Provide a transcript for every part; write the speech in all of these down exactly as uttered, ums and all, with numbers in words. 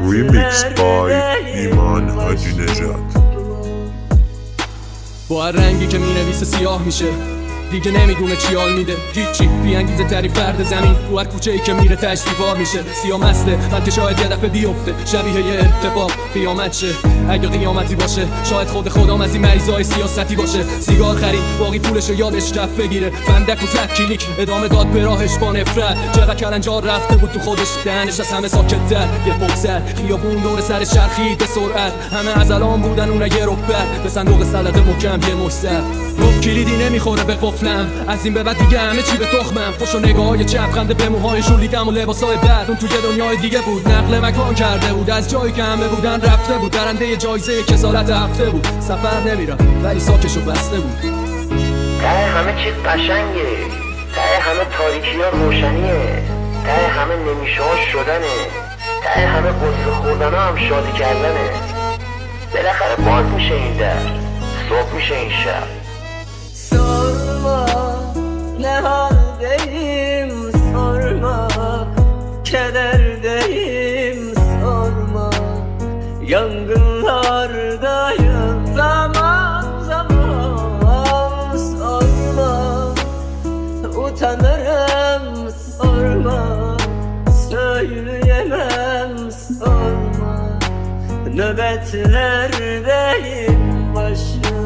Remixed by ایمان حاجی نژاد. با هر رنگی که مینویسه سیاه میشه، دیگه نمیدونه چی حال میده. هیچی بی انگیزه تری فرد زمین، تو هر کوچه‌ای که میره تشریفار میشه. سیاه مسته بلکه شاید یه دفعه بیفته، شبیه یه اتفاق قیامت شه. اگه قیامتی باشه شاید خود خودم از این مریضای سیاستی باشه. سیگار خرید باقی پولشو یادش رفت بگیره، فندک و زد کلیک ادامه داد به راهش با نفرت. چقدر کلنجار رفته بود تو خودش، دهنش از همه ساکت‌تر. یه بغضر خیابون دور سر چرخید به سرعت، همه از الان بودن اون یه ربر به صندوق سلطه محکم یه مشتر. گفت کلیدی نمیخوره به قفلم، از این به بعد دیگه همه چی به تخمم. خوش و نگاه‌های چپ خنده به موهایشون دیدم و لباسای بعد. اون توی دنیای دیگه بود، نقل مکان کرده بود، از جایی که همه بودن رفته بود. درنده جایزه کسالت هفته بود، سفر نمیره ولی ساکشو بسته بود. ته همه چیز قشنگه، ته همه تاریکی ها روشنیه، ته همه نمیشه ها شدنه، ته همه قصه خوردن ها هم شادی کردنه. بالاخره باز میشه این در، صبح میشه این شب. sorma ne haldeyim sorma, kederdeyim sorma, yangınlardayım zaman zaman sorma, utanırım sorma, söyleyemem sorma, nöbetlerdeyim başım.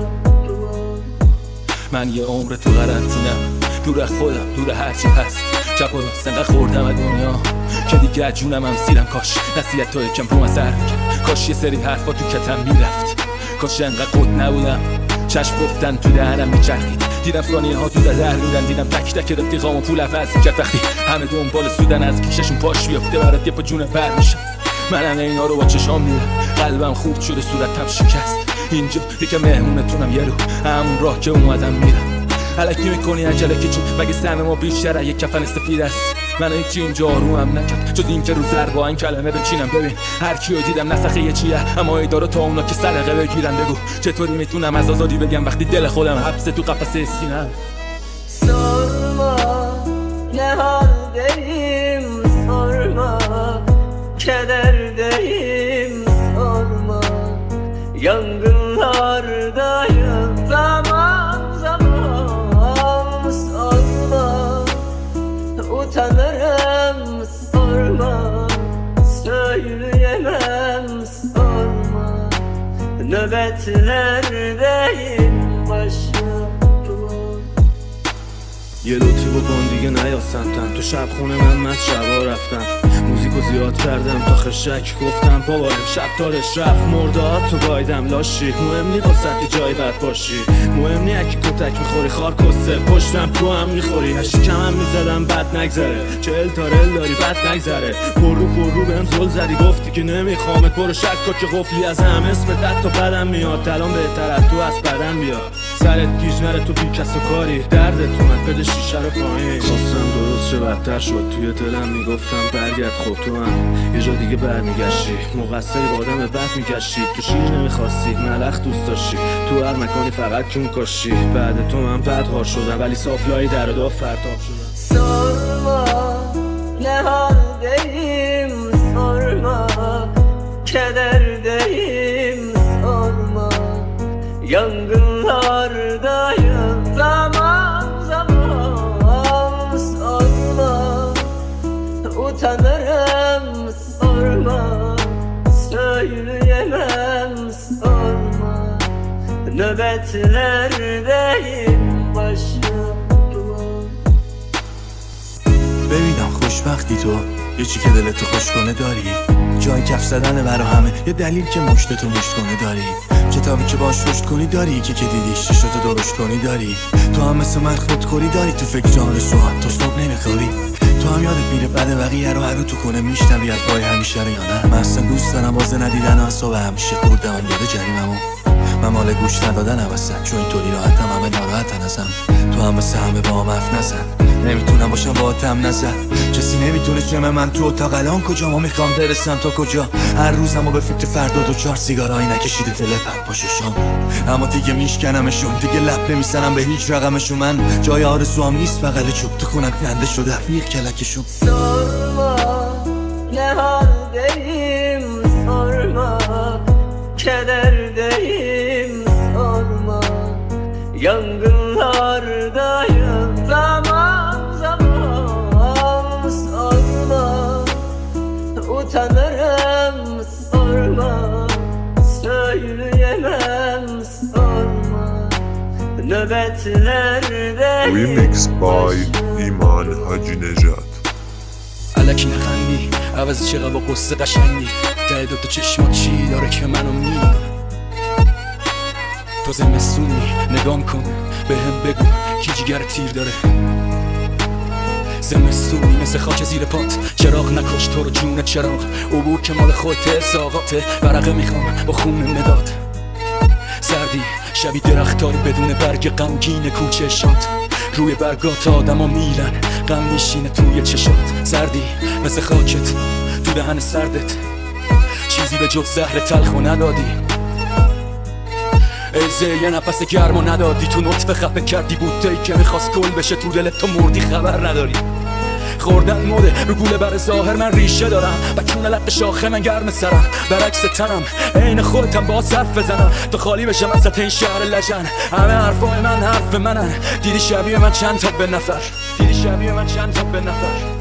من یه عمر تو قرنطینم، دور از خودم، دور هرچی هست. چپ و راست انقدر خوردم از دنیا که دیگه از جونم هم سیرم. کاش نصیحت تو یکم رو اثر میکرد، کاش یه سری حرفا تو کتم میرفت، کاش انقدر قد نبودم. چشم گفتن تو دهنم میچرخید، دیدم ثانیه ها تو در میدن، دیدم تک تک رفیقامو پول عوض میکرد. وقتی همه دنبال سودن از کیششون پاش بیفته برات یه پا جون ور میشم. منم اینا رو با چشام میبینم، قلبم خورد شده صورتم شکست. اینجا دیگه مهمونتونم یه رو همون راه که اومدم میرم. الکی میکنی عجله که چون مگه سهم ما بیشتره، یک کفن سفید است. من هیچی اینجا رو هم نکرد جز این که رو زر با این کلمه بچینم. ببین هر کیو دیدم نسخه یه چیه، اما ای داره تا اونا که صدقه بگیرن. بگو چطوری میتونم از آزادی بگم وقتی دل خودم حبسه تو قفسه سینم. sorma ne haldeyim sorma, kederdeyim sorma, yangınlardayım zaman zaman sorma, utanırım sorma, söyleyemem sorma, nöbetlerdeyim başım. یه لطفی بکن دیگه نیا سمتم، تو شب خونه من مست شبا رفتم، موزیکو زیاد کردم تا خشک گفتم بابارم شب تارش رفت مرداد تو گایدم لاشی. مهم نی قصد جای بد باشی، مهم نی اکی کتک میخوری خار کسه پشتم تو هم میخوری. هشت کمم میزدم بد نگذره، چهل تارل داری بد نگذره. پر رو پر رو بهم زل زدی گفتی که نمیخوامت، برو شکا که قفلی از هم اسمت تو بدم میاد. الان بهتر از تو از بدم بیاد، سرت گیج نره تو بی کس و کاری. دردت اومد بده شیشه رو پایین، خواستم درست شه بدتر شد. توی دلم میگفتم برگرد خب تو هم یه جا دیگه برمیگشتی، مقصری با آدم بد میگشتی. تو شیر نمیخواستی ملخ دوست داشتی، تو هر مکانی فقط جون کاشی. بعد تو من بد هار شدم ولی صافلای در و دا فرتاب شدم. sorma ne haldeyim sorma, kederdeyim sorma, yangınlardayım zaman zaman sorma, utanırım sorma, söyleyemem sorma, nöbetlerdeyim başım. ببینم خوشبختی تو یه چی که دلتو خوش کنه داری، جای کف زدنه برا همه، یه دلیل که مشتتو مشت کنه داری، کتابی که باش رشد کنی داری، که که دیدیش چشتو درشت کنی داری. تو هم مثل من خودخوری داری، تو فکر جان رسوحات تو صبح نمیخوری. تو هم یادت میره بعد بقیه رو هر رو تو کنه میشنوی از پای همیشه رو یا نه. من اصلا دوست دارم بازه ندیدن و اصابه همیشه خوردم من یاد جریممو. من مال گوش ندادن هستم چون اینطوری راحتم همه ناراحتن ازم. تو هم مثل همه با هم حرف نزن، نمیتونم باشم با هم نزن. کسی نمیتونه جمع من تو اتاق الان کجا، ما میخوام برسم تا کجا. هر روزمو به فکر فردا دو چهار سیگارایی نکشیده تلپم پاشو شام. اما دیگه میشکنمشون، دیگه لب نمیزنم به هیچ رقمشون. من جای آرزوام نیست بغل چوب، تو خونم کنده شده بیخ کلکشون. sorma ne haldeyim Yangınlardayım zaman zaman sorma. Utanırım sorma. Söyleyemem sorma. Nöbetlerde Remix by ایمان حاجی نژاد. الکی نخندی عوض چقدر با قصه قشنگی ته دوتا چشمات چی داره که منو میبینه تو زمستونی نگام کن به هم بگو کی جیگر تیر داره زمستونی مثل خاک زیر پات چراغ نکش تو رو جون چراغ عبور که مال خودته ساقاته ورقه میخوام با خون مداد سردی شبی درختار بدون برگ غمگین کوچه شاد روی برگات آدما میلن غم میشینه توی چشات سردی مثل خاکت تو دهن سردت چیزی به جز زهر تلخو ندادی ایزه یه نفس گرمو ندادی تو نطفه خفه کردی بوتهی که میخواست گل بشه تو دلت تو مردی خبر نداری خوردن موده رو گوله بر ظاهر من ریشه دارم بکونه لق شاخه من گرم سرم برعکس تنم عین خودتم با حرف بزنم تا خالی بشم وسط این شهر لجن همه حرفای من حرف منن دیدی شبیه من چند تا به نفر دیدی شبیه من چند تا به نفر